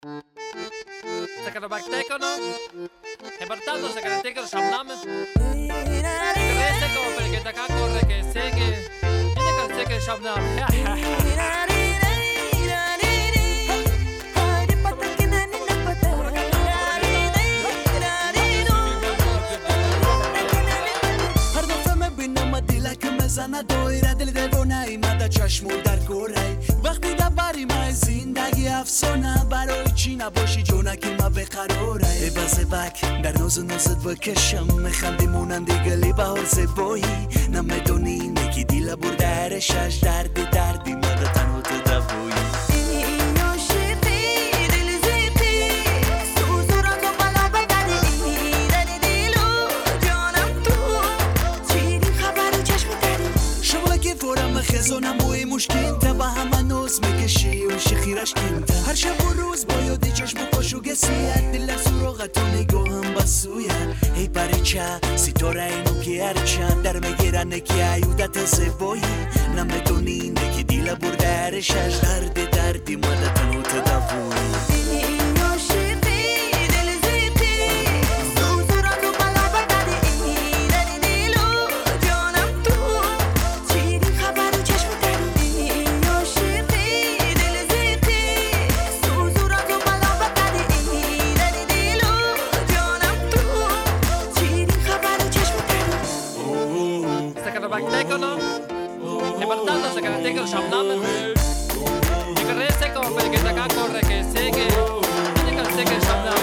Se che baktekono e portando se che te che shamnam se come perché da corre che se che viene che se che shamnam زنه دایره دل دیوانه مده چشمو در گوره وقتی دبری من زندگی افسانه برای چی نباشی جونکی ما بقراره ای بزه بک در نوز و نوزت بکشم میخندی مونندی گلی بهار زبایی نمیدونی نگی دیل برده شش دردی مده تنو تو دوایی خزانم بوی مشکین تا با همه نوز میکشی و شخیرش کنتا هر شب و روز با یادی چشم پاشو گسیت دل سراغت و نگاهم بسویت ای پریچه ستاره اینو که هرچه در میگیرن که عیودت زبایی نمیدونی نگی دیل برده شش دردی مدت تنو تدوی baktekono e portando se che te che shamnam e che se come perché da corre che se che viene che se che shamnam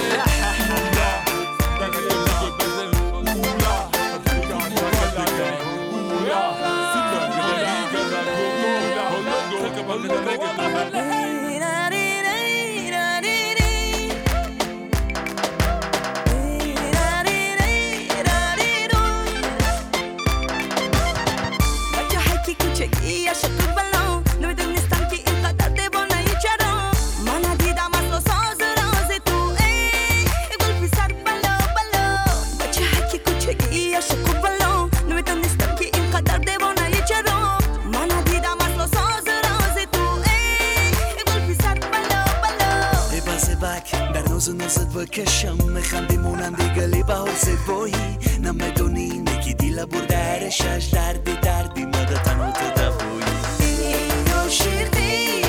نوزت بکشم میخندی مونندی گلی بهار زبایی نمیدونی نگی دیل برده شش دردی مده تنو تو دوایی